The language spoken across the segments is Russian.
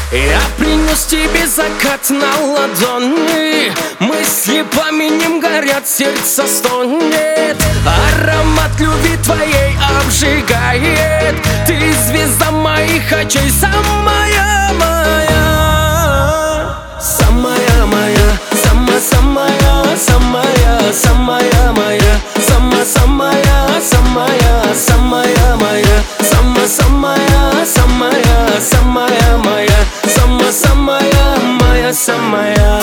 Я принес тебе закат на ладони, мысли пламенем горят, сердце стонет. Аромат любви твоей обжигает. Ты звезда моих очей, самая моя, самая моя, самая, самая, самая моя, самая, самая, самая моя, самая, самая, самая моя, самая моя, самая.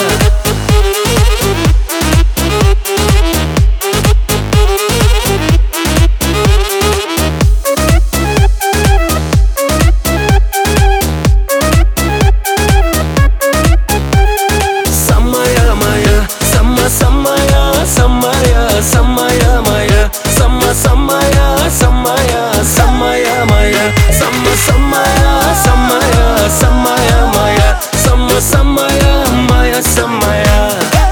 Самая, самая моя, самая, самая, самая моя, самая, самая моя, самая моя, самая.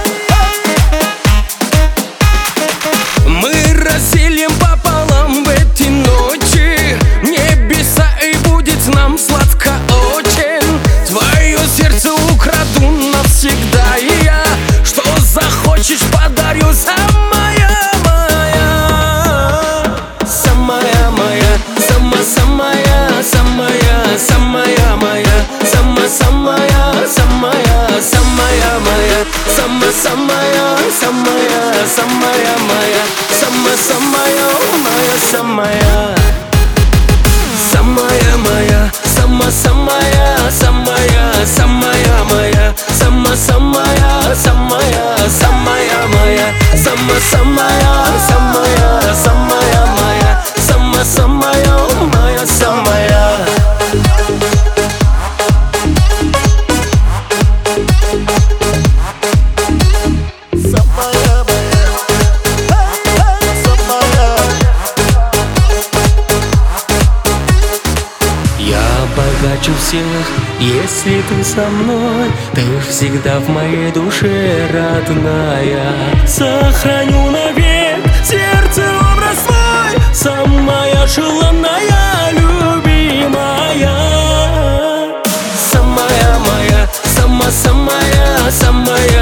Мы разделим пополам в эти ночи небеса, и будет нам сладко очень. Твое сердце украду навсегда, и я что захочешь подарю, самая моя, самая моя, самая, самая, самая моя, самая, самая, самая моя, самая, самая, самая моя, самая моя, самая. Самая моя, самая, самая, самая моя, самая, самая, самая моя, самая, самая, самая моя, самая моя, самая. Богаче всех, если ты со мной, ты всегда в моей душе родная. Сохраню навек сердце образ свой, самая желанная, любимая. Самая моя, самая, самая,